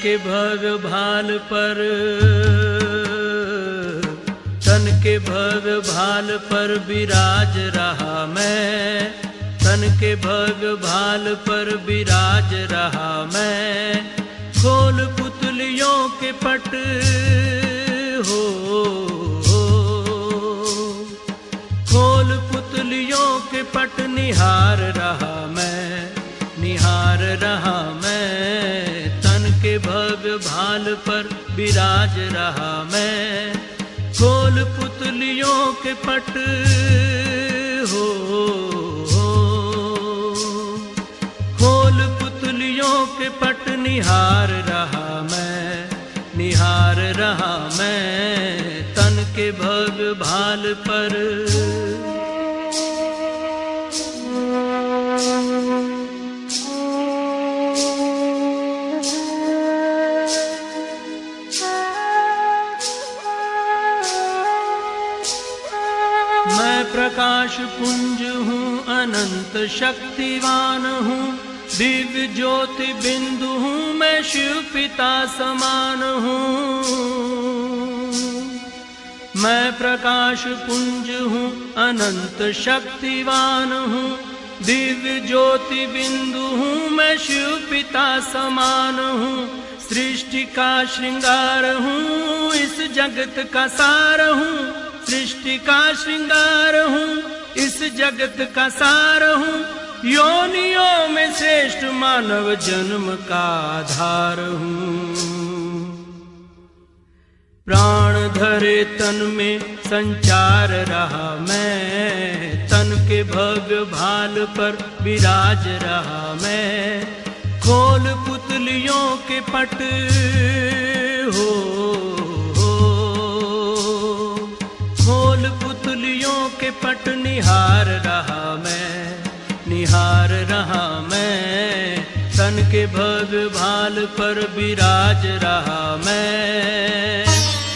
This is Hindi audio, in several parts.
के भव्य भाल पर, तन के भव्य भाल पर विराज रहा मैं, तन के भव्य भाल पर विराज रहा मैं। खोल पुतलियों के पट हो, खोल पुतलियों के पट निहार रहा मैं, निहार रहा मैं। तन के भव्य भाल पर विराज रहा मैं। खोल पुतलियों के पट हो, खोल पुतलियों के पट निहार रहा मैं, निहार रहा मैं। तन के भव्य भाल पर मैं प्रकाश पुंज हूँ, अनंत शक्तिवान हूँ, दिव्य ज्योति बिंदु हूँ, मैं शिव पिता समान हूँ। मैं प्रकाश पुंज हूँ, अनंत शक्तिवान हूँ, दिव्य ज्योति बिंदु हूँ, मैं शिव पिता समान हूँ। सृष्टि का श्रृंगार हूँ, इस जगत का सार हूँ, सृष्टि का श्रृंगार हूँ, इस जगत का सार हूँ। योनियों में श्रेष्ठ मानव जन्म का आधार हूँ। प्राण धरे तन में संचार रहा मैं, तन के भव्य भाल पर विराज रहा मैं। खोल पुतलियों के पट हो, खोल पुतलियों के पट निहार रहा मैं, निहार रहा मैं। तन के भव्य भाल पर विराज रहा मैं।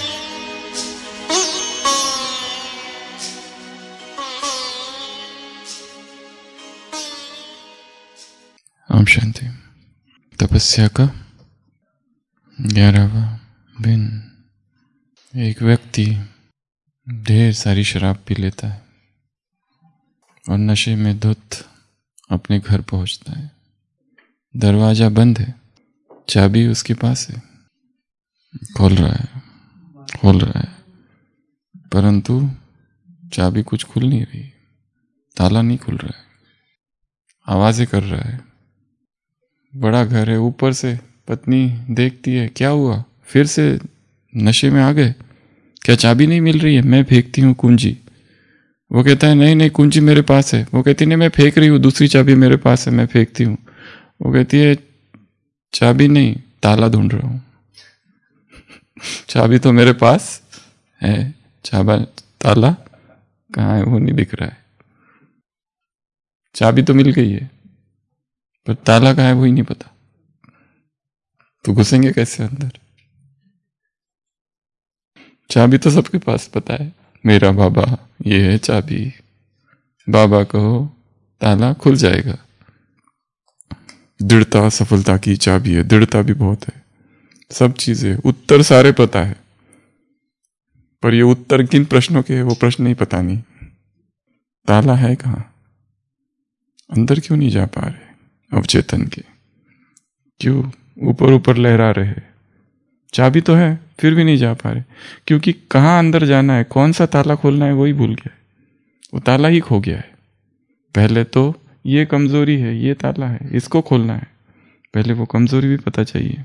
ओम शांति। तपस्या का 11वां दिन। एक व्यक्ति ढेर सारी शराब पी लेता है और नशे में धुत अपने घर पहुंचता है। दरवाजा बंद है, चाबी उसके पास है, खोल रहा है, परंतु चाबी कुछ खुल नहीं रही, ताला नहीं खुल रहा है, आवाजें कर रहा है। बड़ा घर है, ऊपर से पत्नी देखती है, क्या हुआ, फिर से नशे में आ गए क्या, चाबी नहीं मिल रही है, मैं फेंकती हूँ कुंजी। वो कहता है नहीं नहीं कुंजी मेरे पास है। वो कहती नहीं मैं फेंक रही हूँ, दूसरी चाबी मेरे पास है, मैं फेंकती हूँ। वो कहती है चाबी नहीं, ताला ढूंढ रहा हूँ। चाबी तो मेरे पास है, ताला कहाँ है वो नहीं दिख रहा है। चाबी तो मिल गई है पर ताला कहाँ है वही नहीं पता, तो घुसेंगे कैसे अंदर। चाबी तो सबके पास पता है, मेरा बाबा ये है चाबी, बाबा कहो ताला खुल जाएगा। दृढ़ता सफलता की चाबी है, दृढ़ता भी बहुत है, सब चीजें उत्तर सारे पता है, पर ये उत्तर किन प्रश्नों के है वो प्रश्न नहीं पता नहीं। ताला है कहाँ, अंदर क्यों नहीं जा पा रहे अवचेतन के, क्यों ऊपर ऊपर लहरा रहे। चाबी तो है फिर भी नहीं जा पा रहे, क्योंकि कहाँ अंदर जाना है, कौन सा ताला खोलना है वही भूल गया है, वो ताला ही खो गया है। पहले तो ये कमजोरी है, ये ताला है, इसको खोलना है, पहले वो कमजोरी भी पता चाहिए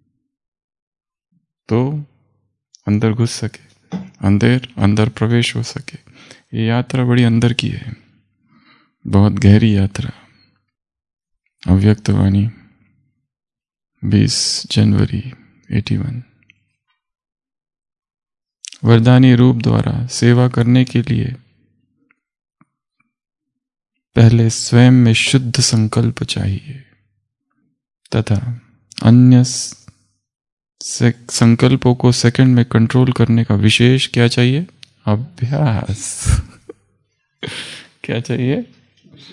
तो अंदर घुस सके, अंदर प्रवेश हो सके। ये यात्रा बड़ी अंदर की है, बहुत गहरी यात्रा। अव्यक्तवाणी 20 जनवरी 81। वरदानी रूप द्वारा सेवा करने के लिए पहले स्वयं में शुद्ध संकल्प चाहिए तथा अन्य संकल्पों को सेकंड में कंट्रोल करने का विशेष क्या चाहिए, अभ्यास। क्या चाहिए,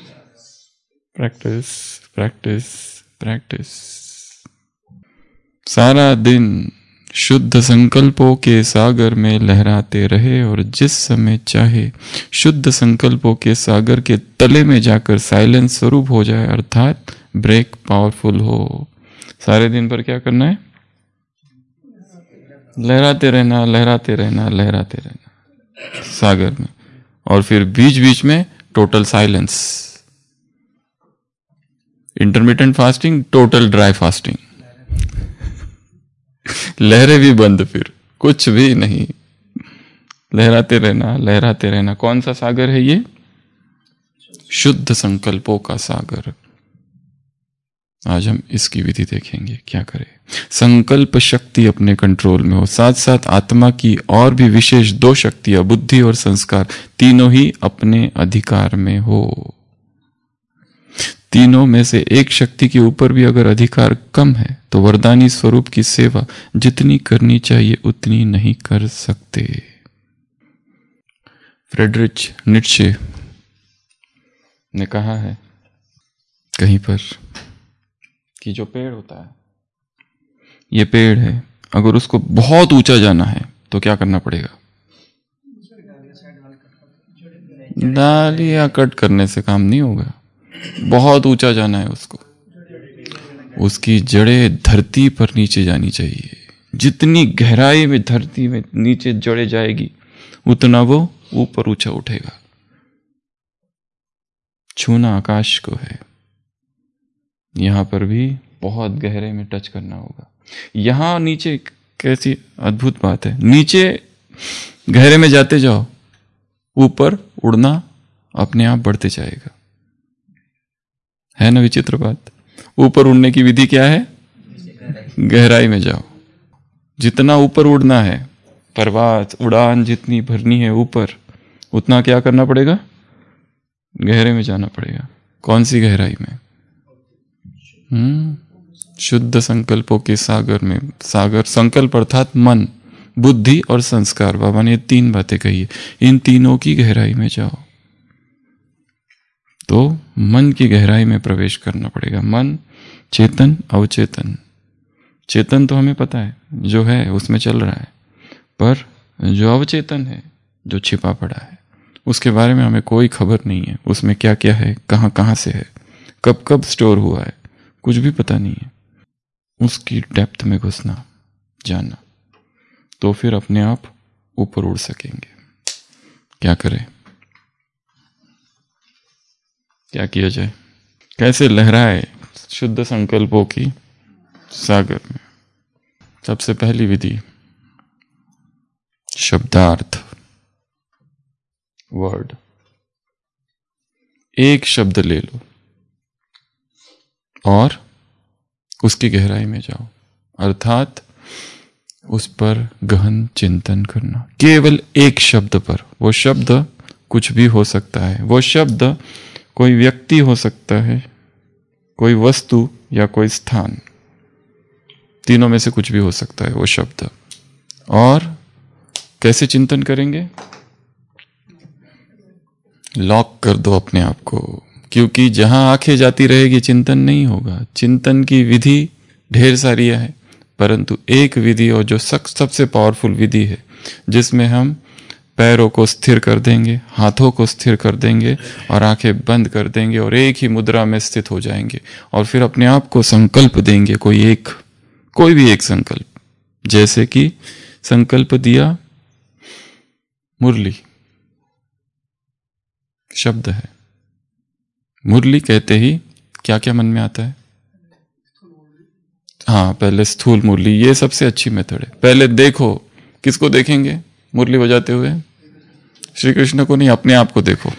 प्रैक्टिस प्रैक्टिस प्रैक्टिस। सारा दिन शुद्ध संकल्पों के सागर में लहराते रहे और जिस समय चाहे शुद्ध संकल्पों के सागर के तले में जाकर साइलेंस स्वरूप हो जाए, अर्थात ब्रेक पावरफुल हो। सारे दिन पर क्या करना है? लहराते रहना, लहराते रहना, लहराते रहना सागर में, और फिर बीच बीच में total silence. Intermittent fasting, total dry fasting. लहरें भी बंद, फिर कुछ भी नहीं, लहराते रहना, लहराते रहना। कौन सा सागर है ये? शुद्ध संकल्पों का सागर। आज हम इसकी विधि देखेंगे, क्या करें। संकल्प शक्ति अपने कंट्रोल में हो, साथ साथ आत्मा की और भी विशेष 2 शक्तियां, बुद्धि और संस्कार, तीनों ही अपने अधिकार में हो। तीनों में से एक शक्ति के ऊपर भी अगर अधिकार कम है तो वरदानी स्वरूप की सेवा जितनी करनी चाहिए उतनी नहीं कर सकते। फ्रेडरिच नीत्शे ने कहा है कहीं पर कि जो पेड़ होता है, ये पेड़ है, अगर उसको बहुत ऊंचा जाना है तो क्या करना पड़ेगा? डालियां कट करने से काम नहीं होगा। बहुत ऊंचा जाना है उसको, उसकी जड़ें धरती पर नीचे जानी चाहिए। जितनी गहराई में धरती में नीचे जड़ें जाएगी उतना वो ऊपर ऊंचा उठेगा। छूना आकाश को है, यहां पर भी बहुत गहरे में टच करना होगा। यहां नीचे कैसी अद्भुत बात है, नीचे गहरे में जाते जाओ, ऊपर उड़ना अपने आप बढ़ते जाएगा। है ना विचित्र बात? ऊपर उड़ने की विधि क्या है? गहराई में जाओ। जितना ऊपर उड़ना है, परवाज़ उड़ान जितनी भरनी है ऊपर, उतना क्या करना पड़ेगा? गहरे में जाना पड़ेगा। कौन सी गहराई में? शुद्ध संकल्पों के सागर में। सागर संकल्प अर्थात मन, बुद्धि और संस्कार। बाबा ने 3 बातें कही है, इन तीनों की गहराई में जाओ। तो मन की गहराई में प्रवेश करना पड़ेगा। मन चेतन अवचेतन, चेतन तो हमें पता है जो है उसमें चल रहा है, पर जो अवचेतन है, जो छिपा पड़ा है, उसके बारे में हमें कोई खबर नहीं है। उसमें क्या क्या है, कहाँ कहाँ से है, कब कब स्टोर हुआ है, कुछ भी पता नहीं है। उसकी डेप्थ में घुसना, जानना, तो फिर अपने आप ऊपर उड़ सकेंगे। क्या करें? क्या किया जाए? कैसे लहराए शुद्ध संकल्पों की सागर में? सबसे पहली विधि, शब्दार्थ, वर्ड। एक शब्द ले लो और उसकी गहराई में जाओ, अर्थात उस पर गहन चिंतन करना। केवल एक शब्द पर। वो शब्द कुछ भी हो सकता है, वो शब्द कोई व्यक्ति हो सकता है, कोई वस्तु या कोई स्थान, तीनों में से कुछ भी हो सकता है वो शब्द। और कैसे चिंतन करेंगे? लॉक कर दो अपने आप को, क्योंकि जहां आंखें जाती रहेगी चिंतन नहीं होगा। चिंतन की विधि ढेर सारी है, परंतु एक विधि और जो सबसे पावरफुल विधि है, जिसमें हम पैरों को स्थिर कर देंगे, हाथों को स्थिर कर देंगे और आंखें बंद कर देंगे और एक ही मुद्रा में स्थित हो जाएंगे, और फिर अपने आप को संकल्प देंगे, कोई भी एक संकल्प। जैसे कि संकल्प दिया मुरली, शब्द है। मुरली कहते ही क्या क्या मन में आता है? हाँ, पहले स्थूल मुरली, ये सबसे अच्छी मेथड है। पहले देखो, किसको देखेंगे मुरली बजाते हुए? श्री कृष्ण को नहीं, अपने आप को देखो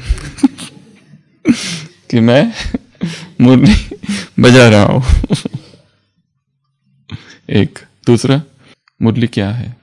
कि मैं मुरली बजा रहा हूं। एक। दूसरा, मुरली क्या है?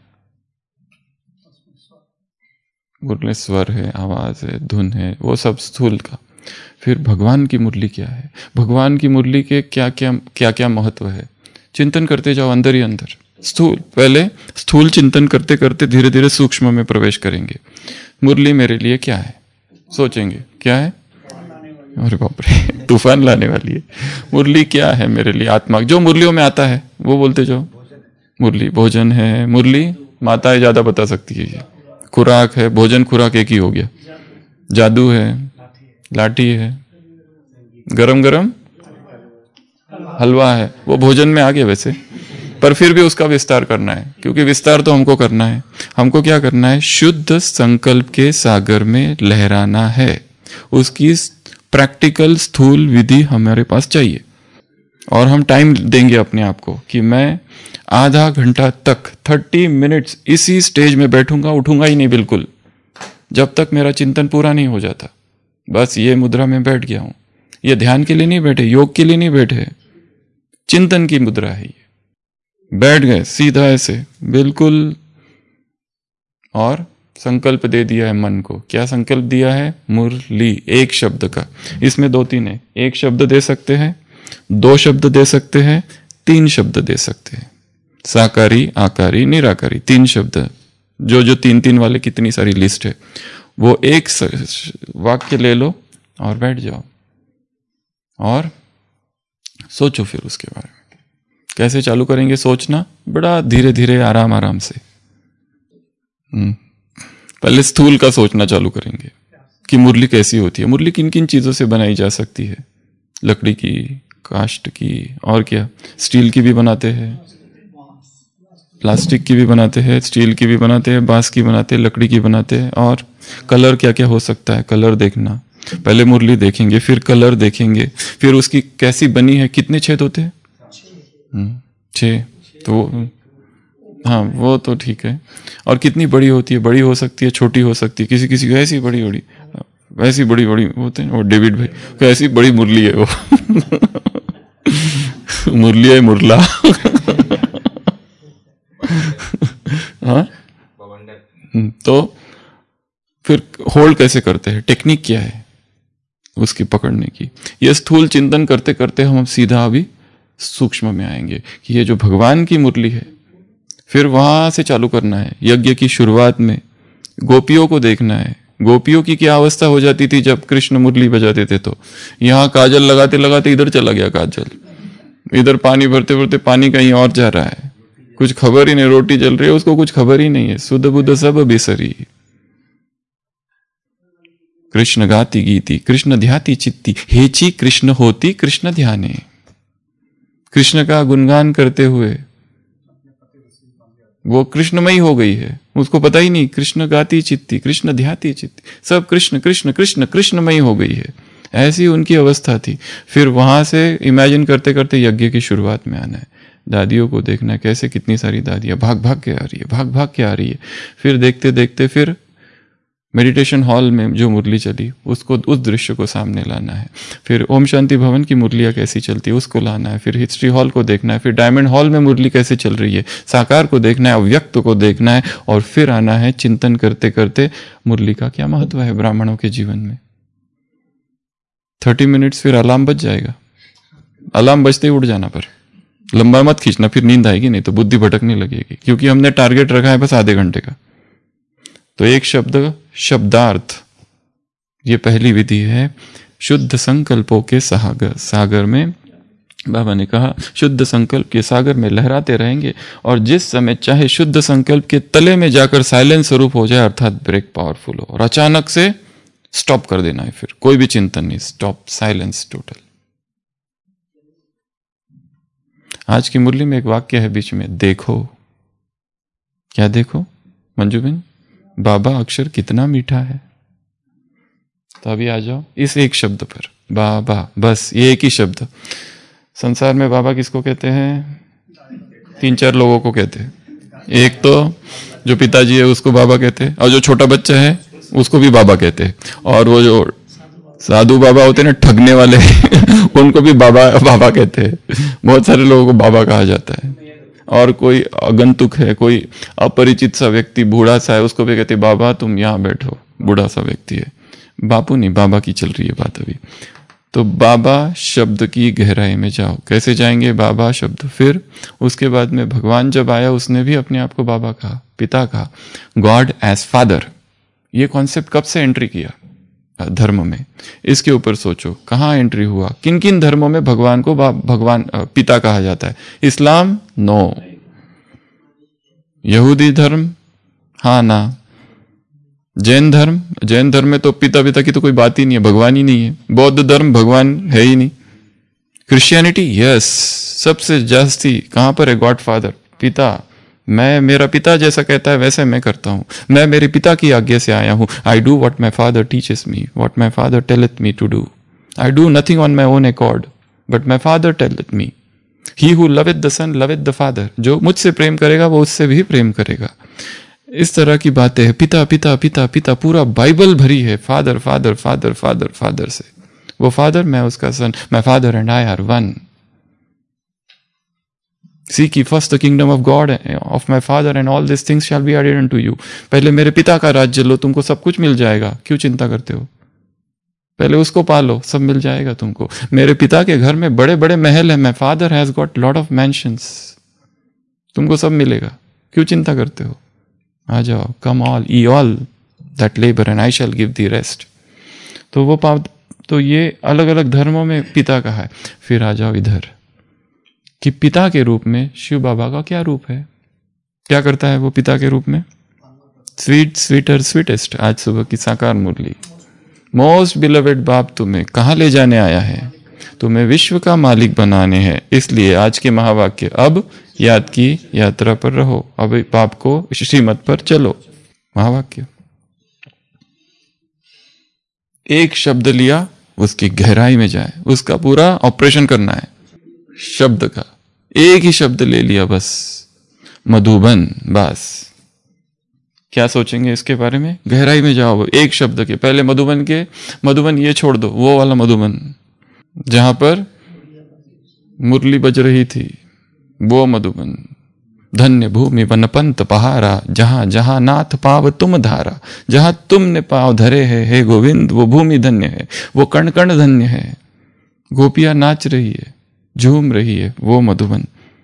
मुरली स्वर है, आवाज है, धुन है, वो सब स्थूल का। फिर भगवान की मुरली क्या है? भगवान की मुरली के क्या क्या महत्व है? चिंतन करते जाओ अंदर ही अंदर। पहले स्थूल चिंतन करते करते धीरे धीरे सूक्ष्म में प्रवेश करेंगे। मुरली मेरे लिए क्या है? सोचेंगे क्या है? अरे बाप रे, तूफान लाने वाली है। मुरली क्या है मेरे लिए? आत्मा जो मुरलियों में आता है वो बोलते जाओ। मुरली भोजन है, मुरली माताएं ज्यादा बता सकती है। ये खुराक है, भोजन खुराक एक ही हो गया। जादू है, लाठी है, गरम गरम हलवा है, वो भोजन में आ गया वैसे, पर फिर भी उसका विस्तार करना है, क्योंकि विस्तार तो हमको करना है। हमको क्या करना है? शुद्ध संकल्प के सागर में लहराना है। उसकी प्रैक्टिकल स्थूल विधि हमारे पास चाहिए, और हम टाइम देंगे अपने आप को कि मैं आधा घंटा तक 30 मिनट्स इसी स्टेज में बैठूंगा, उठूंगा ही नहीं बिल्कुल, जब तक मेरा चिंतन पूरा नहीं हो जाता। बस ये मुद्रा में बैठ गया हूं। ये ध्यान के लिए नहीं बैठे, योग के लिए नहीं बैठे, चिंतन की मुद्रा है ये। बैठ गए सीधा ऐसे बिल्कुल, और संकल्प दे दिया है मन को। क्या संकल्प दिया है? मुरली, एक शब्द का। इसमें 2-3 है, एक शब्द दे सकते हैं, 2 शब्द दे सकते हैं, 3 शब्द दे सकते हैं। साकारी, आकारी, निराकारी, 3 शब्द। जो 3-3 वाले कितनी सारी लिस्ट है, वो एक वाक्य ले लो और बैठ जाओ और सोचो फिर उसके बारे में। कैसे चालू करेंगे सोचना? बड़ा धीरे धीरे, आराम आराम से। पहले स्थूल का सोचना चालू करेंगे कि मुरली कैसी होती है, मुरली किन किन चीजों से बनाई जा सकती है। लकड़ी की, काष्ठ की, और क्या, स्टील की भी बनाते हैं, प्लास्टिक की भी बनाते हैं, स्टील की भी बनाते हैं, बांस की बनाते हैं, लकड़ी की बनाते हैं। और कलर क्या क्या हो सकता है, कलर देखना। पहले मुरली देखेंगे, फिर कलर देखेंगे, फिर उसकी कैसी बनी है। कितने छेद होते हैं? 6। तो हाँ, वो तो ठीक है। और कितनी बड़ी होती है? बड़ी हो सकती है, छोटी हो सकती है, किसी किसी को ऐसी बड़ी बड़ी, वैसी बड़ी बड़ी होते हैं। वो डेविड भाई को ऐसी बड़ी मुरली है वो मुरली है, मुरला हाँ। तो फिर होल्ड कैसे करते हैं, टेक्निक क्या है उसकी पकड़ने की। ये स्थूल चिंतन करते करते हम सीधा अभी सूक्ष्म में आएंगे कि ये जो भगवान की मुरली है, फिर वहां से चालू करना है। यज्ञ की शुरुआत में गोपियों को देखना है। गोपियों की क्या अवस्था हो जाती थी जब कृष्ण मुरली बजाते थे? तो यहाँ काजल लगाते लगाते इधर चला गया काजल, इधर पानी भरते भरते पानी कहीं और जा रहा है, कुछ खबर ही नहीं। रोटी जल रही है, उसको कुछ खबर ही नहीं है। सुध बुध सब बिसरी, कृष्ण गाती गीती, कृष्ण ध्याती चित्ती, हेची कृष्ण होती कृष्ण ध्याने। कृष्ण का गुणगान करते हुए वो कृष्णमयी हो गई है, उसको पता ही नहीं। कृष्ण गाती चित्ती, कृष्ण ध्याती चित्ती, सब कृष्ण कृष्ण कृष्ण कृष्णमयी हो गई है। ऐसी उनकी अवस्था थी। फिर वहां से इमेजिन करते करते यज्ञ की शुरुआत में आना है। दादियों को देखना है, कैसे कितनी सारी दादियां भाग भाग के आ रही है, भाग भाग के आ रही है। फिर देखते देखते फिर मेडिटेशन हॉल में जो मुरली चली, उसको, उस दृश्य को सामने लाना है। फिर ओम शांति भवन की मुरलियाँ कैसी चलती है उसको लाना है। फिर हिस्ट्री हॉल को देखना है। फिर डायमंड हॉल में मुरली कैसे चल रही है, साकार को देखना है, अव्यक्त को देखना है। और फिर आना है चिंतन करते करते मुरली का क्या महत्व है ब्राह्मणों के जीवन में। 30 मिनट्स फिर अलार्म बज जाएगा, अलार्म बजते ही उठ जाना, पर लंबा मत खींचना, फिर नींद आएगी, नहीं तो बुद्धि भटकने लगेगी, क्योंकि हमने टारगेट रखा है बस आधे घंटे का। तो एक शब्द, शब्दार्थ, ये पहली विधि है। शुद्ध संकल्पों के सागर में बाबा ने कहा, शुद्ध संकल्प के सागर में लहराते रहेंगे, और जिस समय चाहे शुद्ध संकल्प के तले में जाकर साइलेंस स्वरूप हो जाए, अर्थात ब्रेक पावरफुल हो, और अचानक से स्टॉप कर देना है। फिर कोई भी चिंतन नहीं, स्टॉप, साइलेंस टोटल। आज की मुरली में एक वाक्य है बीच में, देखो। क्या देखो मंजू बहन? बाबा अक्षर कितना मीठा है। तो अभी आ जाओ इस एक शब्द पर, बाबा, बस ये एक ही शब्द। संसार में बाबा किसको कहते हैं? 3-4 लोगों को कहते हैं। एक तो जो पिताजी है उसको बाबा कहते हैं, और जो छोटा बच्चा है उसको भी बाबा कहते हैं, और वो जो साधु बाबा होते हैं ना, ठगने वाले उनको भी बाबा बाबा कहते हैं। बहुत सारे लोगों को बाबा कहा जाता है। और कोई आगंतुक है, कोई अपरिचित सा व्यक्ति, बूढ़ा सा है, उसको भी कहते हैं बाबा तुम यहाँ बैठो, बूढ़ा सा व्यक्ति है। बापू नहीं, बाबा की चल रही है बात अभी। तो बाबा शब्द की गहराई में जाओ। कैसे जाएंगे? बाबा शब्द। फिर उसके बाद में भगवान जब आया, उसने भी अपने आप को बाबा कहा, पिता कहा, गॉड एज फादर। ये कॉन्सेप्ट कब से एंट्री किया धर्म में? इसके ऊपर सोचो, कहाँ एंट्री हुआ? किन किन धर्मों में भगवान को भगवान पिता कहा जाता है? इस्लाम नो, यहूदी धर्म हाँ ना, जैन धर्म में तो पिता की तो कोई बात ही नहीं है, भगवान ही नहीं है। बौद्ध धर्म भगवान है ही नहीं। क्रिश्चियनिटी यस, सबसे जास्ती कहां पर है? गॉड फादर, पिता। मैं, मेरा पिता जैसा कहता है वैसे मैं करता हूं, मैं मेरे पिता की आज्ञा से आया हूं। I do what my father teaches me, what my father telleth me to do. I do nothing on my own accord but my father telleth me. He who loveth the son loveth the father. जो मुझसे प्रेम करेगा वो उससे भी प्रेम करेगा। इस तरह की बातें हैं। पिता पिता पिता पिता, पूरा बाइबल भरी है father father father father father से। वो फादर, मैं उसका son, my father and I are one. Seek ye first the kingdom of God of my father and all these things shall be added unto you। पहले मेरे पिता का राज्य लो, तुमको सब कुछ मिल जाएगा। क्यों चिंता करते हो? पहले उसको पालो, सब मिल जाएगा तुमको। मेरे पिता के घर में बड़े बड़े महल है। My father has got lot of mansions. तुमको सब मिलेगा, क्यों चिंता करते हो? आ जाओ, come all ye all that labour and I shall give thee rest. तो वो तो ये अलग अलग धर्मों में पिता कहा है। फिर आ जाओ इधर कि पिता के रूप में शिव बाबा का क्या रूप है, क्या करता है वो पिता के रूप में? Sweet sweeter sweetest. आज सुबह की साकार मुरली, मोस्ट बिलवेड बाप तुम्हें कहाँ ले जाने आया है? तुम्हें विश्व का मालिक बनाने हैं। इसलिए आज के महावाक्य, अब याद की यात्रा पर रहो, अब बाप को श्रीमत पर चलो। महावाक्य एक शब्द लिया, उसकी गहराई में जाए, उसका पूरा ऑपरेशन करना है। शब्द का एक ही शब्द ले लिया बस, मधुबन, बस। क्या सोचेंगे इसके बारे में? गहराई में जाओ। एक शब्द के पहले मधुबन ये छोड़ दो, वो वाला मधुबन जहां पर मुरली बज रही थी, वो मधुबन। धन्य भूमि वनपंत पहारा, जहां जहां नाथ पाव तुम धारा। जहां तुमने पाव धरे है हे गोविंद, वो भूमि धन्य है, वो कण कण धन्य है। गोपियां नाच रही है, झूम रही है, वो मधुबन।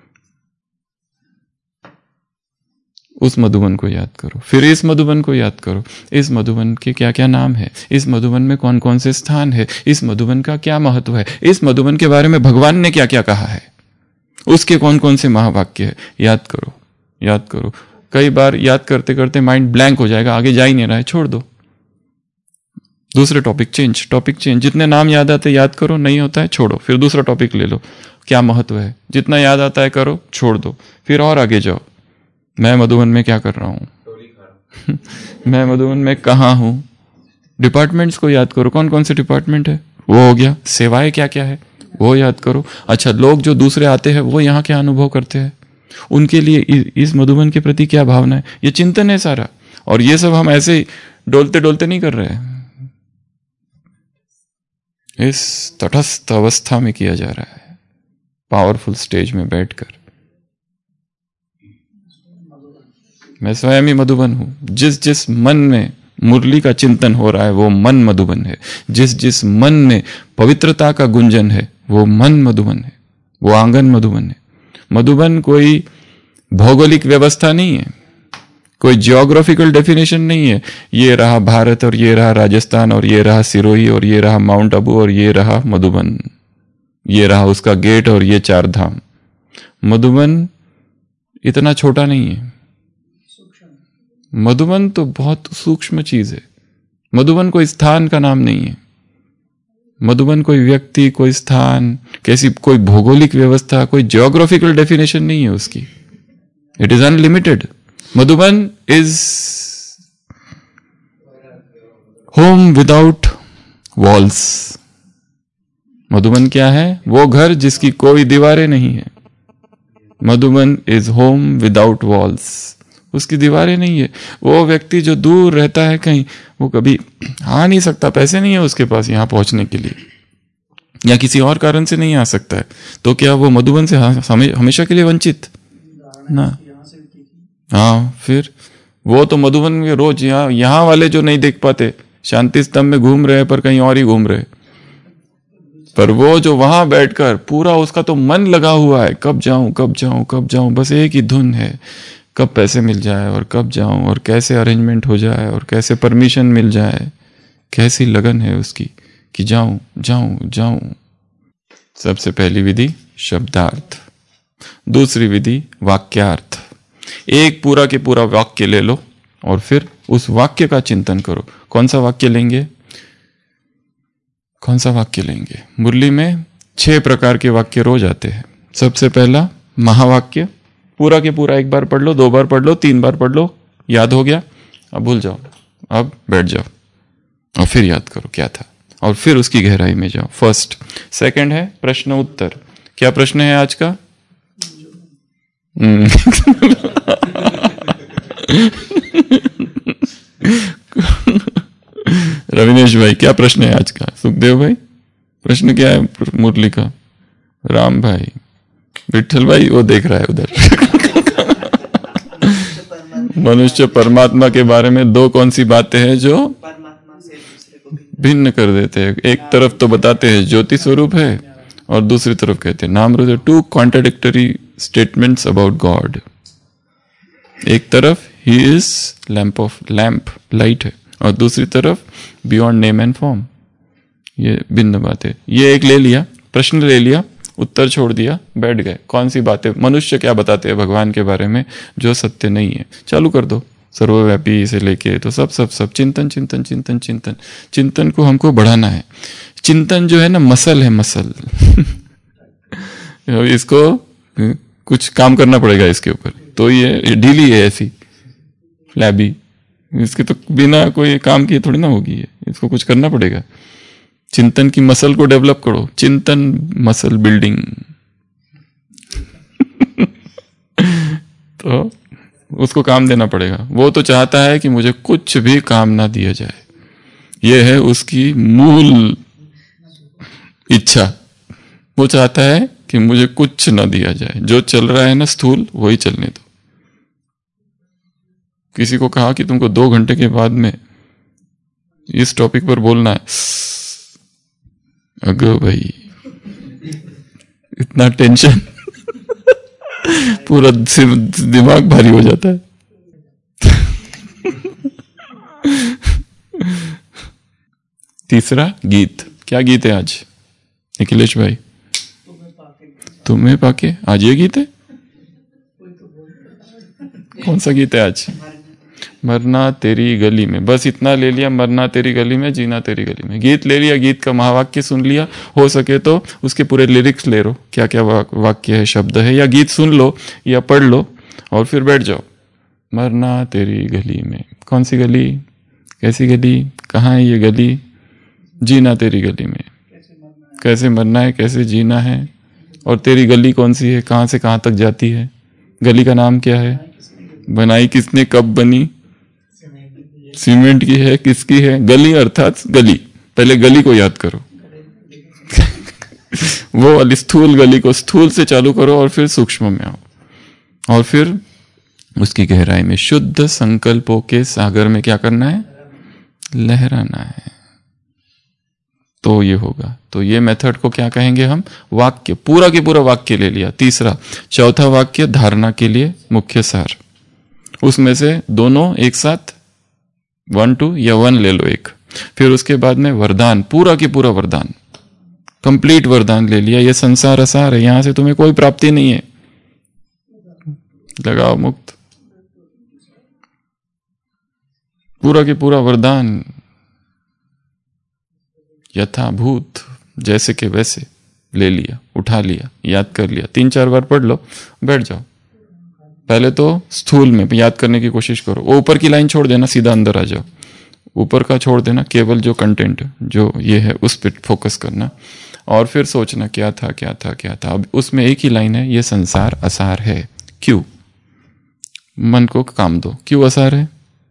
उस मधुबन को याद करो, फिर इस मधुबन को याद करो। इस मधुबन के क्या क्या नाम है, इस मधुबन में कौन कौन से स्थान है, इस मधुबन का क्या महत्व है, इस मधुबन के बारे में भगवान ने क्या क्या कहा है, उसके कौन कौन से महावाक्य है। याद करो, याद करो। कई बार याद करते करते माइंड ब्लैंक हो जाएगा, आगे जा ही नहीं रहा है, छोड़ दो। दूसरे टॉपिक चेंज। जितने नाम याद आते याद करो, नहीं होता है छोड़ो, फिर दूसरा टॉपिक ले लो। क्या महत्व है, जितना याद आता है करो, छोड़ दो, फिर और आगे जाओ। मैं मधुबन में क्या कर रहा हूं मैं मधुबन में कहाँ हूं। डिपार्टमेंट्स को याद करो, कौन कौन से डिपार्टमेंट है, वो हो गया। सेवाएं क्या क्या है, वो याद करो। अच्छा, लोग जो दूसरे आते हैं वो यहाँ क्या अनुभव करते हैं, उनके लिए इस मधुबन के प्रति क्या भावना है, ये चिंतन है सारा। और ये सब हम ऐसे डोलते डोलते नहीं कर रहे हैं, इस तटस्थ अवस्था में किया जा रहा है, पावरफुल स्टेज में बैठकर। मैं स्वयं ही मधुबन हूं। जिस जिस मन में मुरली का चिंतन हो रहा है वो मन मधुबन है। जिस जिस मन में पवित्रता का गुंजन है वो मन मधुबन है, वो आंगन मधुबन है। मधुबन कोई भौगोलिक व्यवस्था नहीं है, कोई जियोग्राफिकल डेफिनेशन नहीं है। ये रहा भारत और ये रहा राजस्थान और ये रहा सिरोही और ये रहा माउंट आबू और ये रहा मधुबन, ये रहा उसका गेट और ये 4 धाम। मधुबन इतना छोटा नहीं है। मधुबन तो बहुत सूक्ष्म चीज है। मधुबन कोई स्थान का नाम नहीं है। मधुबन कोई व्यक्ति, कोई स्थान, कैसी कोई भौगोलिक व्यवस्था, कोई जियोग्राफिकल डेफिनेशन नहीं है उसकी। It is unlimited. Madhuban is home without walls. Madhuban क्या है? वो घर जिसकी कोई दीवारें नहीं है। Madhuban is home without walls. उसकी दीवारें नहीं है। वो व्यक्ति जो दूर रहता है कहीं, वो कभी आ नहीं सकता, पैसे नहीं है उसके पास यहाँ पहुंचने के लिए, या किसी और कारण से नहीं आ सकता है, तो क्या वो मधुबन से हमेशा के लिए वंचित ना? हाँ, फिर वो तो मधुबन में रोज यहाँ वाले जो नहीं देख पाते, शांति स्तंभ में घूम रहे पर कहीं और ही घूम रहे, पर वो जो वहां बैठकर पूरा उसका तो मन लगा हुआ है, कब जाऊं कब जाऊं कब जाऊं, बस एक ही धुन है, कब पैसे मिल जाए और कब जाऊं और कैसे अरेंजमेंट हो जाए और कैसे परमिशन मिल जाए। कैसी लगन है उसकी कि जाऊं जाऊं जाऊं। सबसे पहली विधि शब्दार्थ, दूसरी विधि वाक्यार्थ। एक पूरा के पूरा वाक्य ले लो और फिर उस वाक्य का चिंतन करो। कौन सा वाक्य लेंगे? कौन सा वाक्य लेंगे? मुरली में 6 प्रकार के वाक्य रोज आते हैं। सबसे पहला महावाक्य, पूरा के पूरा एक बार पढ़ लो, 2 बार पढ़ लो, 3 बार पढ़ लो, याद हो गया, अब भूल जाओ, अब बैठ जाओ और फिर याद करो क्या था, और फिर उसकी गहराई में जाओ। फर्स्ट। सेकंड है प्रश्न उत्तर। क्या प्रश्न है आज का? रविनेश भाई क्या प्रश्न है आज का? सुखदेव भाई प्रश्न क्या है मुरली का? राम भाई, विठल भाई वो देख रहा है उधर। मनुष्य परमात्मा के बारे में 2 कौन सी बातें हैं जो भिन्न कर देते हैं? एक तरफ तो बताते हैं ज्योति स्वरूप है और दूसरी तरफ कहते हैं नाम रूप। 2 कॉन्ट्राडिक्टरी स्टेटमेंट्स अबाउट गॉड। एक तरफ ही इज लैंप लाइट है और दूसरी तरफ बियॉन्ड नेम एंड फॉर्म। ये भिन्न बात है। ये एक ले लिया, प्रश्न ले लिया, उत्तर छोड़ दिया, बैठ गए। कौन सी बातें मनुष्य क्या बताते हैं भगवान के बारे में जो सत्य नहीं है? चालू कर दो, सर्वव्यापी से लेके तो सब चिंतन चिंतन चिंतन चिंतन। चिंतन को हमको बढ़ाना है। चिंतन जो है ना मसल है, मसल। इसको कुछ काम करना पड़ेगा इसके ऊपर, तो ये ढीली है ऐसी फ्लैबी, इसके तो बिना कोई काम किए थोड़ी ना होगी ये, इसको कुछ करना पड़ेगा। चिंतन की मसल को डेवलप करो, चिंतन मसल बिल्डिंग। तो उसको काम देना पड़ेगा। वो तो चाहता है कि मुझे कुछ भी काम ना दिया जाए, ये है उसकी मूल इच्छा। वो चाहता है कि मुझे कुछ ना दिया जाए, जो चल रहा है ना स्थूल वही चलने दो। किसी को कहा कि तुमको 2 घंटे के बाद में इस टॉपिक पर बोलना है, अगो भाई इतना टेंशन, पूरा दिमाग भारी हो जाता है। तीसरा गीत। क्या गीत है आज अखिलेश भाई? तुम्हें पाके। आज ये गीत है? कौन सा गीत है आज? मरना तेरी गली में। बस इतना ले लिया, मरना तेरी गली में, जीना तेरी गली में। गीत ले लिया, गीत का महावाक्य सुन लिया, हो सके तो उसके पूरे लिरिक्स ले लो, क्या क्या वाक्य है, शब्द है, या गीत सुन लो या पढ़ लो और फिर बैठ जाओ। मरना तेरी गली में। कौन सी गली? कैसी गली? कहाँ है ये गली? जीना तेरी गली में। कैसे मरना है, कैसे जीना है, और तेरी गली कौन सी है, कहाँ से कहाँ तक जाती है, गली का नाम क्या है, बनाई किसने, कब बनी, सीमेंट की है, किसकी है? गली अर्थात गली। पहले गली को याद करो। वो वाली स्थूल गली को स्थूल से चालू करो और फिर सूक्ष्म में आओ और फिर उसकी गहराई में शुद्ध संकल्पों के सागर में क्या करना है? लहराना है। तो ये होगा। तो ये मेथड को क्या कहेंगे हम? वाक्य। पूरा के पूरा वाक्य ले लिया। तीसरा, चौथा वाक्य धारणा के लिए मुख्य सार। उसमें से दोनों एक साथ 1 2 या 1 ले लो एक। फिर उसके बाद में वरदान, पूरा की पूरा वरदान, कंप्लीट वरदान ले लिया। ये संसार असार है, यहां से तुम्हें कोई प्राप्ति नहीं है, लगाओ मुक्त। पूरा के पूरा वरदान यथाभूत, जैसे के वैसे ले लिया, उठा लिया, याद कर लिया। 3-4 बार पढ़ लो, बैठ जाओ। पहले तो स्थूल में याद करने की कोशिश करो। वो ऊपर की लाइन छोड़ देना, सीधा अंदर आ जाओ। ऊपर का छोड़ देना, केवल जो कंटेंट जो ये है उस पर फोकस करना और फिर सोचना क्या था क्या था क्या था। अब उसमें एक ही लाइन है, ये संसार असार है। क्यों? मन को काम दो। क्यों असार है?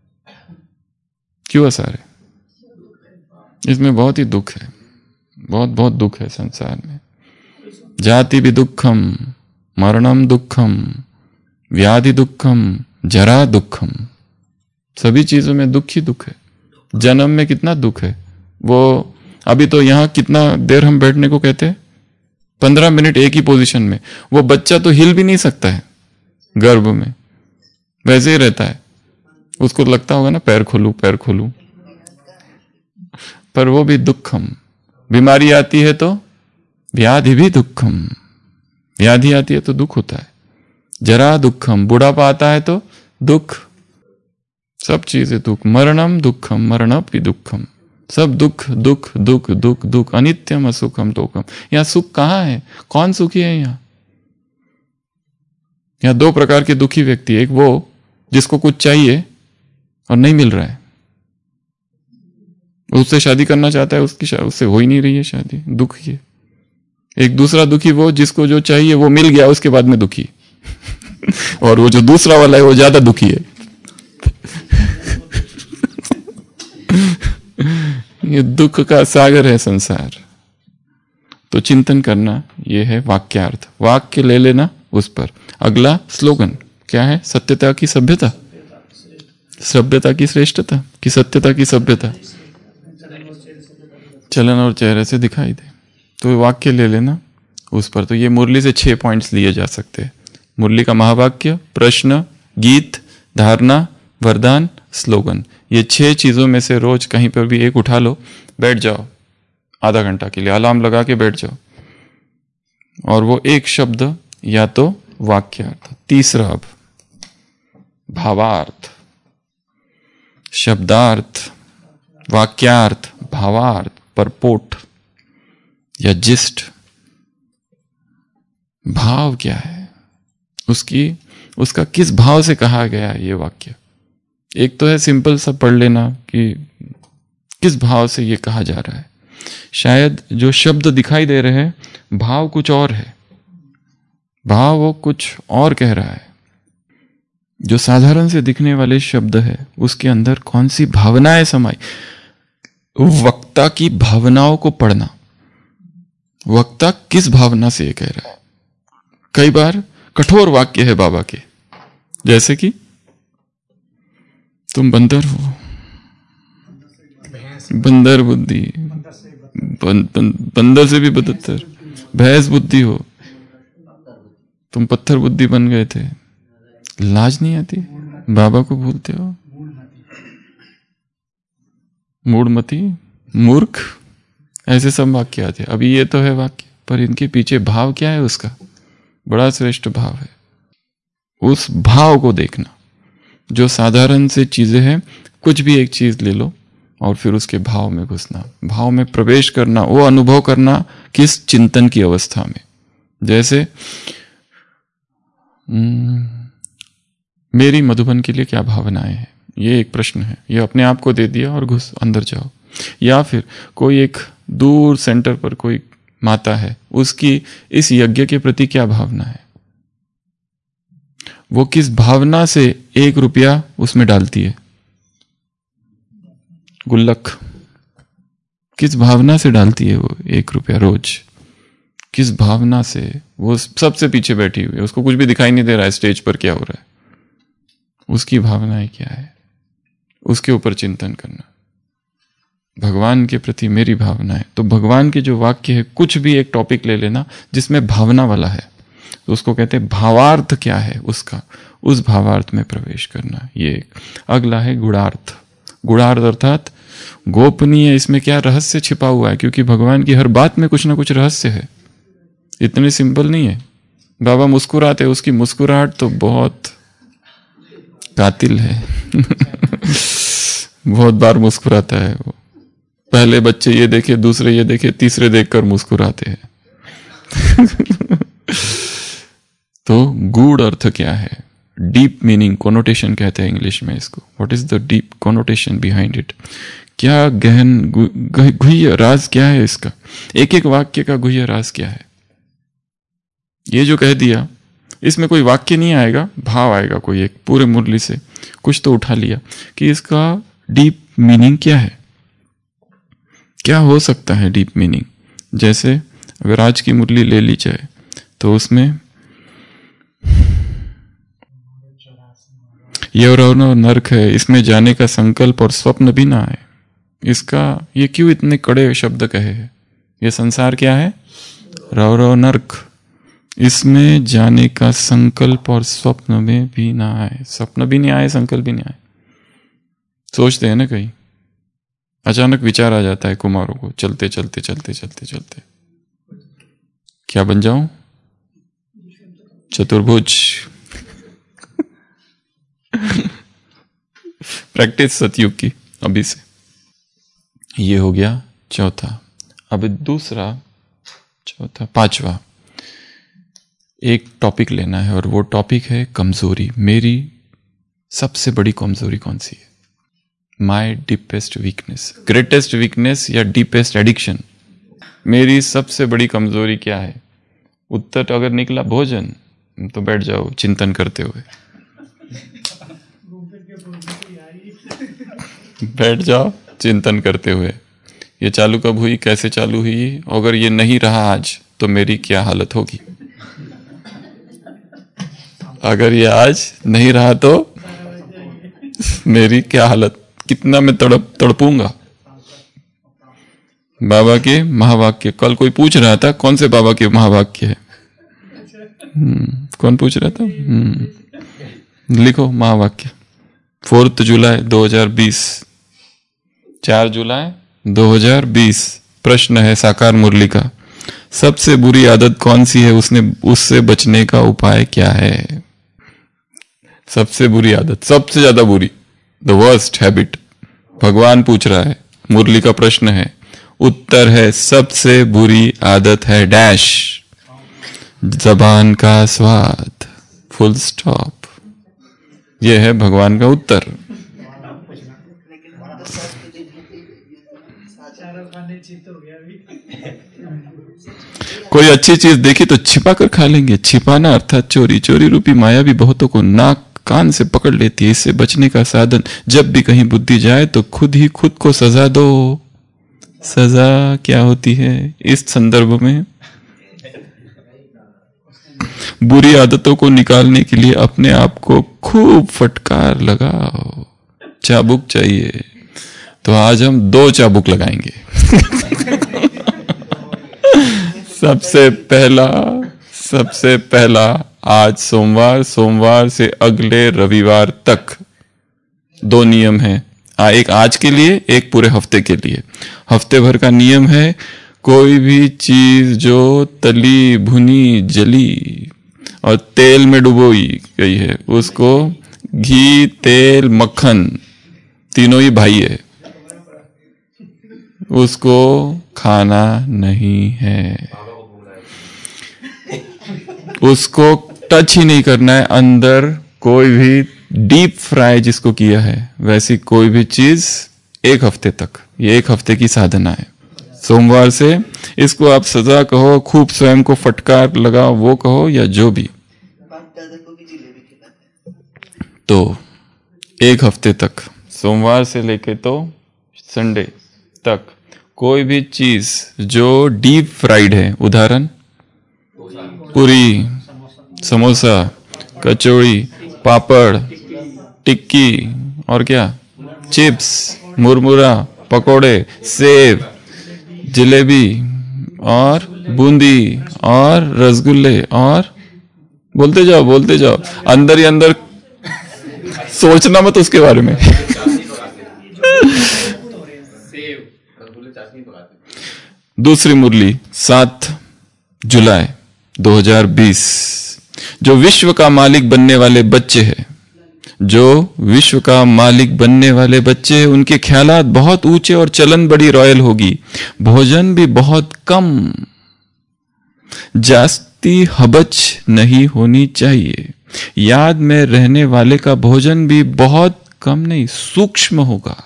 क्यों असार है? इसमें बहुत ही दुख है, बहुत बहुत दुख है संसार में। जाति भी दुखम, मरणम दुखम, व्याधि दुखम, जरा दुखम। सभी चीजों में दुख ही दुख है। जन्म में कितना दुख है। वो अभी तो यहाँ कितना देर हम बैठने को कहते हैं? 15 मिनट एक ही पोजीशन में। वो बच्चा तो हिल भी नहीं सकता है गर्भ में, वैसे ही रहता है। उसको लगता होगा ना पैर खोलूं पैर खोलूं, पर वो भी दुखम। बीमारी आती है तो व्याधि भी दुखम, व्याधि आती है तो दुख होता है। जरा दुखम, बुढ़ापा आता है तो दुख, सब चीजें दुख, मरणम दुखम मरणपि दुखम, सब दुख दुख दुख दुख दुख, अनित्यम असुखम दुखम। यहां सुख कहां है? कौन सुखी है यहाँ? यहां दो प्रकार के दुखी व्यक्ति, एक वो जिसको कुछ चाहिए और नहीं मिल रहा है, उससे शादी करना चाहता है, उससे हो ही नहीं रही है शादी, दुखी है। एक दूसरा दुखी वो जिसको जो चाहिए वो मिल गया, उसके बाद में दुखी और वो जो दूसरा वाला है वो ज्यादा दुखी है। ये दुख का सागर है संसार। तो चिंतन करना ये है वाक्यार्थ, वाक्य ले लेना उस पर। अगला स्लोगन क्या है? सत्यता की सभ्यता, सभ्यता की श्रेष्ठता कि सत्यता की सभ्यता, चलन और चेहरे से दिखाई दे। तो वाक्य ले लेना उस पर। तो ये मुरली से 6 पॉइंट्स लिए जा सकते हैं। मुरली का महावाक्य, प्रश्न, गीत, धारणा, वरदान, स्लोगन, ये 6 चीजों में से रोज कहीं पर भी एक उठा लो, बैठ जाओ आधा घंटा के लिए, अलार्म लगा के बैठ जाओ, और वो एक शब्द या तो वाक्यार्थ, तीसरा अब भावार्थ, शब्दार्थ, वाक्यार्थ, भावार्थ, परपोट या जिस्ट। भाव क्या है उसका किस भाव से कहा गया है ये वाक्य? एक तो है सिंपल सा पढ़ लेना कि किस भाव से ये कहा जा रहा है। शायद जो शब्द दिखाई दे रहे हैं भाव कुछ और है, भाव वो कुछ और कह रहा है। जो साधारण से दिखने वाले शब्द है उसके अंदर कौन सी भावनाएं समाई, वक्ता की भावनाओं को पढ़ना, वक्ता किस भावना से ये कह रहा है। कई बार कठोर वाक्य है बाबा के, जैसे कि तुम बंदर हो, बंदर बुद्धि, बंदर से भी बदतर, भैंस बुद्धि हो, तुम पत्थर बुद्धि बन गए थे, लाज नहीं आती, बाबा को भूलते हो, मूढ़मती, मूर्ख, ऐसे सब वाक्य आते हैं। अभी ये तो है वाक्य, पर इनके पीछे भाव क्या है उसका? बड़ा श्रेष्ठ भाव है। उस भाव को देखना। जो साधारण से चीजें हैं, कुछ भी एक चीज ले लो और फिर उसके भाव में घुसना, भाव में प्रवेश करना, वो अनुभव करना किस चिंतन की अवस्था में। जैसे मेरी मधुबन के लिए क्या भावनाएं हैं, ये एक प्रश्न है, ये अपने आप को दे दिया और घुस अंदर जाओ। या फिर कोई एक दूर सेंटर पर कोई माता है, उसकी इस यज्ञ के प्रति क्या भावना है, वो किस भावना से 1 रुपया उसमें डालती है, गुल्लक किस भावना से डालती है वो 1 रुपया रोज, किस भावना से। वो सबसे पीछे बैठी हुई है, उसको कुछ भी दिखाई नहीं दे रहा है स्टेज पर क्या हो रहा है, उसकी भावनाएं क्या है, उसके ऊपर चिंतन करना। भगवान के प्रति मेरी भावना है, तो भगवान के जो वाक्य है, कुछ भी एक टॉपिक ले लेना जिसमें भावना वाला है, तो उसको कहते हैं भावार्थ क्या है उसका, उस भावार्थ में प्रवेश करना। ये एक। अगला है गुणार्थ। गुणार्थ अर्थात गोपनीय, इसमें क्या रहस्य छिपा हुआ है, क्योंकि भगवान की हर बात में कुछ ना कुछ रहस्य है, इतने सिंपल नहीं है। बाबा मुस्कुराते, उसकी मुस्कुराहट तो बहुत कातिल है बहुत बार मुस्कुराता है वो, पहले बच्चे ये देखे, दूसरे ये देखे, तीसरे देखकर मुस्कुराते हैं तो गूढ़ अर्थ क्या है, डीप मीनिंग, कोनोटेशन कहते हैं इंग्लिश में इसको। What is the deep connotation behind it, क्या गहन गुह्य राज क्या है इसका, एक एक वाक्य का गुह्य राज क्या है। ये जो कह दिया, इसमें कोई वाक्य नहीं आएगा, भाव आएगा कोई एक, पूरे मुरली से कुछ तो उठा लिया कि इसका डीप मीनिंग क्या है, क्या हो सकता है डीप मीनिंग। जैसे अगर आज की मुरली ले ली जाए तो उसमें यौवन और नरक है, इसमें जाने का संकल्प और स्वप्न भी ना आए। इसका ये क्यों इतने कड़े शब्द कहे हैं? ये संसार क्या है? रौरव नरक, इसमें जाने का संकल्प और स्वप्न में भी ना आए, स्वप्न भी नहीं आए, संकल्प भी नहीं आए। सोचते हैं ना, कहीं अचानक विचार आ जाता है कुमारों को, चलते चलते चलते चलते चलते क्या बन जाऊं, चतुर्भुज प्रैक्टिस सतयुग की अभी से। ये हो गया चौथा। अब दूसरा, चौथा, पांचवा एक टॉपिक लेना है और वो टॉपिक है कमजोरी। मेरी सबसे बड़ी कमजोरी कौन सी है? My deepest weakness, greatest weakness या डीपेस्ट एडिक्शन। मेरी सबसे बड़ी कमजोरी क्या है? उत्तर अगर निकला भोजन, तो बैठ जाओ चिंतन करते हुए, बैठ जाओ चिंतन करते हुए। ये चालू कब हुई, कैसे चालू हुई, अगर ये नहीं रहा आज तो मेरी क्या हालत होगी? अगर ये आज नहीं रहा तो मेरी क्या हालत, कितना मैं तड़पूंगा। बाबा के महावाक्य, कल कोई पूछ रहा था कौन से बाबा के महावाक्य है? कौन पूछ रहा था? लिखो महावाक्य। 4 जुलाई 2020, 4 जुलाई 2020 प्रश्न है साकार मुरली का। सबसे बुरी आदत कौन सी है, उससे बचने का उपाय क्या है? सबसे बुरी आदत, सबसे ज्यादा बुरी, द वर्स्ट हैबिट, भगवान पूछ रहा है, मुरली का प्रश्न है। उत्तर है सबसे बुरी आदत है डैश, जबान का स्वाद, फुल स्टॉप। यह है भगवान का उत्तर। कोई अच्छी चीज देखी तो छिपा कर खा लेंगे। छिपाना अर्थात चोरी। चोरी रूपी माया भी बहुतों को नाक कान से पकड़ लेती है। इससे बचने का साधन, जब भी कहीं बुद्धि जाए तो खुद ही खुद को सजा दो। सजा क्या होती है इस संदर्भ में? बुरी आदतों को निकालने के लिए अपने आप को खूब फटकार लगाओ। चाबुक चाहिए तो आज हम 2 चाबुक लगाएंगे। सबसे पहला आज सोमवार से अगले रविवार तक 2 नियम हैं। एक आज के लिए, एक पूरे हफ्ते के लिए। हफ्ते भर का नियम है, कोई भी चीज जो तली भुनी जली और तेल में डुबोई गई है उसको, घी तेल मक्खन तीनों ही भाई है, उसको खाना नहीं है। उसको टच ही नहीं करना है। अंदर कोई भी डीप फ्राई जिसको किया है वैसी कोई भी चीज 1 हफ्ते तक। ये 1 हफ्ते की साधना है। सोमवार से इसको आप सजा कहो, खूब स्वयं को फटकार लगाओ, वो कहो या जो भी, तो 1 हफ्ते तक, सोमवार से लेके तो संडे तक, कोई भी चीज जो डीप फ्राइड है, उदाहरण पूरी, समोसा, कचौड़ी, पापड़, टिक्की और क्या, चिप्स, मुरमुरा, पकोड़े, सेब, जलेबी और बूंदी और रसगुल्ले, और बोलते जाओ अंदर ही अंदर, सोचना मत उसके बारे में। दूसरी मुरली 7 जुलाई 2020। जो विश्व का मालिक बनने वाले बच्चे हैं, उनके ख्यालात बहुत ऊंचे और चलन बड़ी रॉयल होगी। भोजन भी बहुत कम, जास्ती हबच नहीं होनी चाहिए। याद में रहने वाले का भोजन भी बहुत कम नहीं, सूक्ष्म होगा।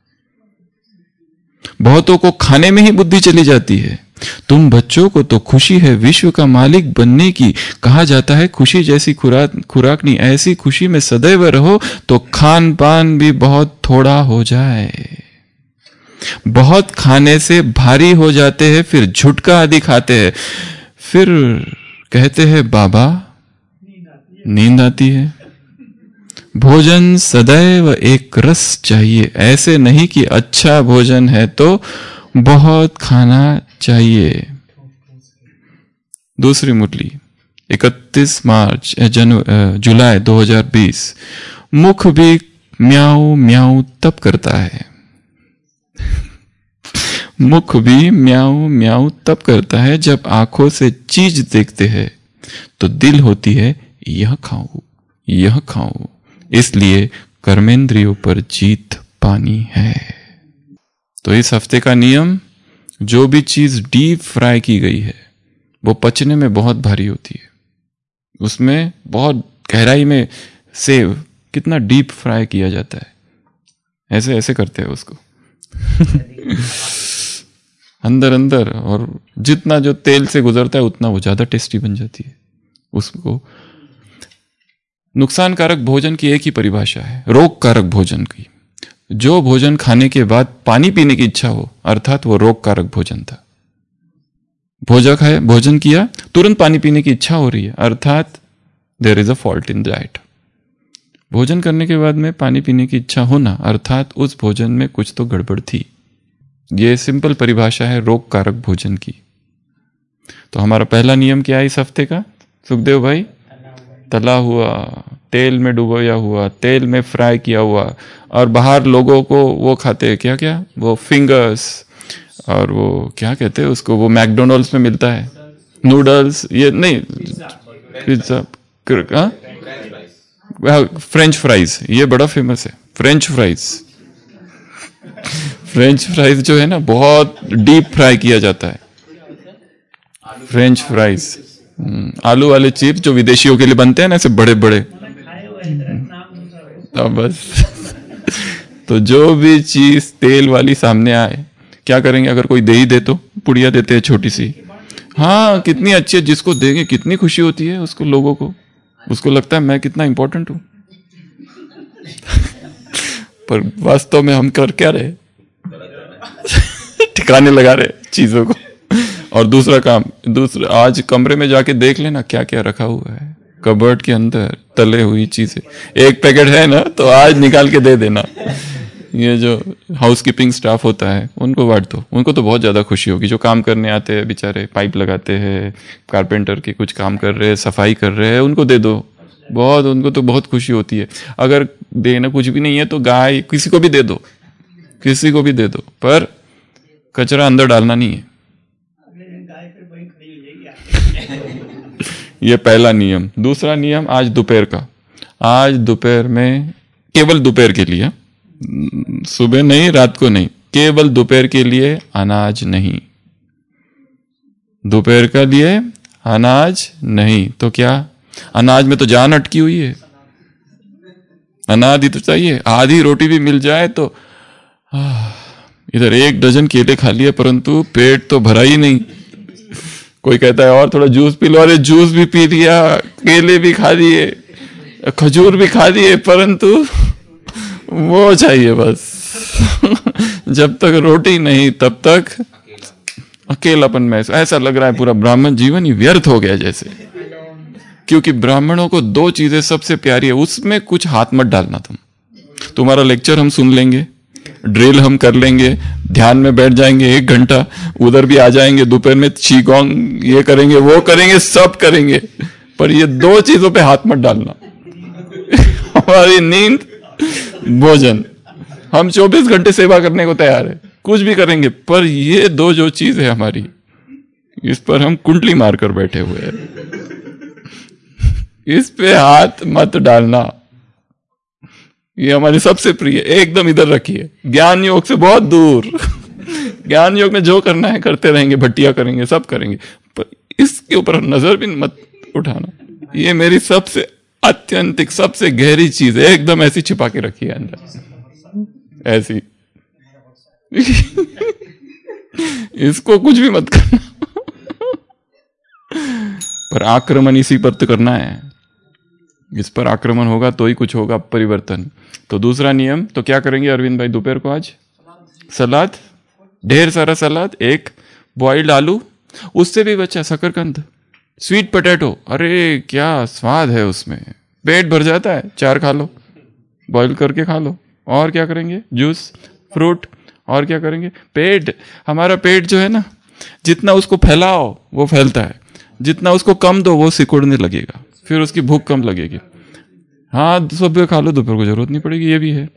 बहुतों को खाने में ही बुद्धि चली जाती है। तुम बच्चों को तो खुशी है विश्व का मालिक बनने की। कहा जाता है खुशी जैसी खुराक नहीं, ऐसी खुशी में सदैव रहो तो खान पान भी बहुत थोड़ा हो जाए। बहुत खाने से भारी हो जाते हैं, फिर झुटका आदि खाते हैं, फिर कहते हैं बाबा नींद आती है। भोजन सदैव एक रस चाहिए, ऐसे नहीं कि अच्छा भोजन है तो बहुत खाना चाहिए। दूसरी मुरली 31 जुलाई 2020। मुख भी म्याऊ म्याऊ तब करता है। मुख भी म्याऊ म्याऊ तब करता है जब आंखों से चीज देखते हैं तो दिल होती है यह खाऊं, इसलिए कर्मेंद्रियों पर जीत पानी है। तो इस हफ्ते का नियम, जो भी चीज डीप फ्राई की गई है वो पचने में बहुत भारी होती है। उसमें बहुत गहराई में सेव कितना डीप फ्राई किया जाता है, ऐसे ऐसे करते हैं उसको अंदर अंदर, और जितना जो तेल से गुजरता है उतना वो ज्यादा टेस्टी बन जाती है। उसको नुकसानकारक भोजन की एक ही परिभाषा है, रोगकारक भोजन की। जो भोजन खाने के बाद पानी पीने की इच्छा हो, अर्थात वो रोगकारक भोजन था। भोजन किया, तुरंत पानी पीने की इच्छा हो रही है, अर्थात there is a fault in diet. भोजन करने के बाद में पानी पीने की इच्छा होना, अर्थात उस भोजन में कुछ तो गड़बड़ थी। यह सिंपल परिभाषा है रोगकारक भोजन की। तो हमारा पहला नियम क्या है इस हफ्ते का, सुखदेव भाई? तला हुआ, तेल में डुबोया हुआ, तेल में फ्राई किया हुआ, और बाहर लोगों को वो खाते हैं क्या क्या, वो फिंगर्स, और वो क्या कहते हैं उसको, वो मैकडोनल्ड्स में मिलता है, नूडल्स, ये नहीं, पिज्जा, फ्रेंच फ्राइज, ये बड़ा फेमस है फ्रेंच फ्राइज। फ्रेंच फ्राइज जो है ना, बहुत डीप फ्राई किया जाता है फ्रेंच फ्राइज। आलू वाले चिप्स जो विदेशियों के लिए बनते हैं ना, ऐसे बड़े बड़े। बस तो जो भी चीज तेल वाली सामने आए, क्या करेंगे? अगर कोई दे ही दे तो पुड़िया देते हैं छोटी सी, हाँ कितनी अच्छी है, जिसको देंगे कितनी खुशी होती है उसको, लोगों को, उसको लगता है मैं कितना इंपॉर्टेंट हूं पर वास्तव में हम कर क्या रहे ठिकाने लगा रहे चीजों को। और दूसरा काम, आज कमरे में जाके देख लेना क्या क्या रखा हुआ है कबर्ड के अंदर, तले हुई चीजें। एक पैकेट है ना तो आज निकाल के दे देना। ये जो हाउसकीपिंग स्टाफ होता है उनको बांट दो, उनको तो बहुत ज्यादा खुशी होगी। जो काम करने आते हैं बेचारे, पाइप लगाते हैं, कारपेंटर के कुछ काम कर रहे हैं, सफाई कर रहे हैं, उनको दे दो, बहुत, उनको तो बहुत खुशी होती है। अगर देना कुछ भी नहीं है तो गाय, किसी को भी दे दो, किसी को भी दे दो, पर कचरा अंदर डालना नहीं है। ये पहला नियम। दूसरा नियम आज दोपहर का, आज दोपहर में, केवल दोपहर के लिए, सुबह नहीं, रात को नहीं, केवल दोपहर के लिए अनाज नहीं। दोपहर का लिए अनाज नहीं तो क्या? अनाज में तो जान अटकी हुई है, अनाज ही तो चाहिए। आधी रोटी भी मिल जाए तो इधर 1 डजन केले खा लिए, परंतु पेट तो भरा ही नहीं। कोई कहता है और थोड़ा जूस पी लो, अरे जूस भी पी लिया, केले भी खा लिए, खजूर भी खा लिए, परंतु वो चाहिए बस जब तक रोटी नहीं तब तक अकेलापन में ऐसा लग रहा है पूरा ब्राह्मण जीवन ही व्यर्थ हो गया जैसे। क्योंकि ब्राह्मणों को 2 चीजें सबसे प्यारी है, उसमें कुछ हाथ मत डालना। तुम्हारा लेक्चर हम सुन लेंगे, ड्रिल हम कर लेंगे, ध्यान में बैठ जाएंगे 1 घंटा, उधर भी आ जाएंगे, दोपहर में चीगोंग ये करेंगे, वो करेंगे, सब करेंगे, पर ये 2 चीजों पे हाथ मत डालना हमारी नींद, भोजन। हम 24 घंटे सेवा करने को तैयार है, कुछ भी करेंगे, पर ये 2 जो चीज है हमारी, इस पर हम कुंडली मारकर बैठे हुए हैं। इस पे हाथ मत डालना, ये हमारी सबसे प्रिय, एकदम इधर रखिए, ज्ञान योग से बहुत दूर। ज्ञान योग में जो करना है करते रहेंगे, भट्टिया करेंगे, सब करेंगे, पर इसके ऊपर नजर भी मत उठाना। ये मेरी सबसे अत्यंतिक, सबसे गहरी चीज है, एकदम ऐसी छिपा के रखी है अंदर, ऐसी इसको कुछ भी मत करना पर आक्रमण इसी पर तो करना है, इस पर आक्रमण होगा तो ही कुछ होगा परिवर्तन। तो दूसरा नियम तो क्या करेंगे अरविंद भाई दोपहर को? आज सलाद, ढेर सारा सलाद, 1 बॉइल्ड आलू, उससे भी बचा शकरकंद, स्वीट पोटैटो, अरे क्या स्वाद है उसमें, पेट भर जाता है, 4 खा लो, बॉइल करके खा लो। और क्या करेंगे? Juice, fruit. और क्या करेंगे? पेट, हमारा पेट जो है ना, जितना उसको फैलाओ वो फैलता है, जितना उसको कम दो वो सिकुड़ने लगेगा, फिर उसकी भूख कम लगेगी। हाँ सुबह खा लो, दोपहर को जरूरत नहीं पड़ेगी, ये भी है।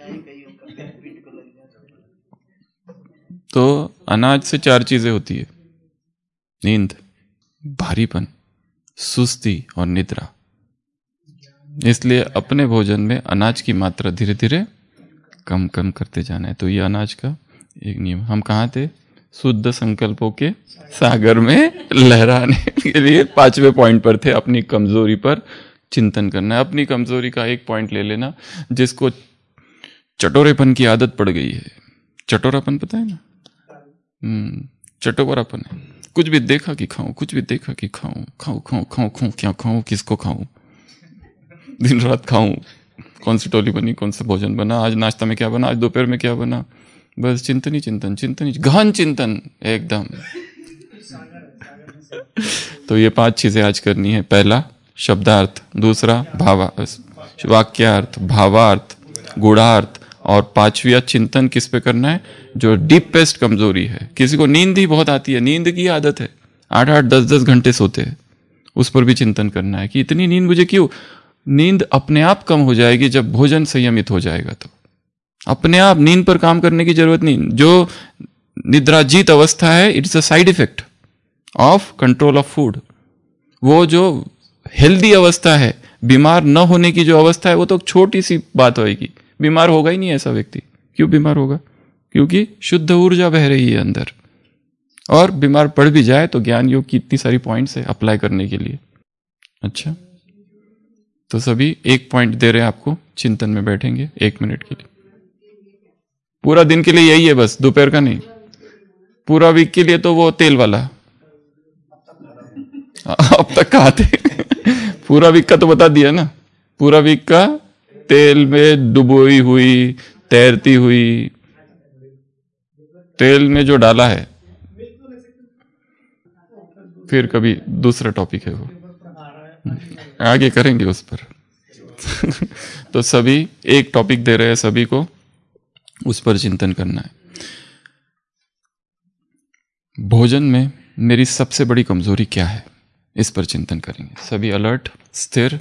तो अनाज से 4 चीजें होती है, नींद, भारीपन, सुस्ती और निद्रा। इसलिए अपने भोजन में अनाज की मात्रा धीरे धीरे कम कम करते जाना है। तो ये अनाज का एक नियम। हम कहाँ थे? शुद्ध संकल्पों के सागर में लहराने के लिए 5वें पॉइंट पर थे। अपनी कमजोरी पर चिंतन करना है। अपनी कमजोरी का एक पॉइंट ले लेना। जिसको चटोरेपन की आदत पड़ गई है, चटोरापन पता है ना? चटोरापन है। कुछ भी देखा कि खाऊं, कुछ भी देखा कि खाऊं, खाऊं खाऊं खाऊं खाऊं, क्या खाऊं, किसको खाऊं, दिन रात खाऊं, कौन सी टोली बनी, कौन सा भोजन बना, आज नाश्ता में क्या बना, आज दोपहर में क्या बना, बस चिंतन ही चिंतन, चिंतन ही गहन चिंतन एकदम। तो ये 5 चीजें आज करनी है। पहला शब्दार्थ, दूसरा वाक्यार्थ, भावार्थ, गूढ़ार्थ, और 5वां चिंतन किस पे करना है? जो डीपेस्ट कमजोरी है। किसी को नींद ही बहुत आती है, नींद की आदत है, 8-8 10-10 घंटे सोते हैं, उस पर भी चिंतन करना है कि इतनी नींद मुझे क्यों। नींद अपने आप कम हो जाएगी जब भोजन संयमित हो जाएगा। तो अपने आप नींद पर काम करने की जरूरत नहीं। जो निद्राजीत अवस्था है, it's a side effect of control of food. वो जो हेल्दी अवस्था है, बीमार न होने की जो अवस्था है, वो तो छोटी सी बात होगी। बीमार होगा ही नहीं ऐसा व्यक्ति। क्यों बीमार होगा? क्योंकि शुद्ध ऊर्जा बह रही है अंदर। और बीमार पड़ भी जाए तो ज्ञान योग की इतनी सारी पॉइंट्स है अप्लाई करने के लिए। अच्छा, तो सभी एक पॉइंट दे रहे हैं आपको, चिंतन में बैठेंगे 1 मिनट के लिए। पूरा दिन के लिए यही है बस, दोपहर का नहीं। पूरा वीक के लिए तो वो तेल वाला। अब तक कहा थे? पूरा वीक का तो बता दिया ना। पूरा वीक का तेल में डुबोई हुई, तैरती हुई, तेल में जो डाला है। फिर कभी दूसरा टॉपिक है वो, आगे करेंगे उस पर। तो सभी एक टॉपिक दे रहे हैं सभी को, उस पर चिंतन करना है। भोजन में मेरी सबसे बड़ी कमजोरी क्या है, इस पर चिंतन करेंगे। सभी अलर्ट, स्थिर।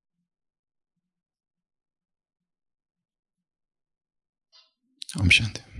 ओम शांति।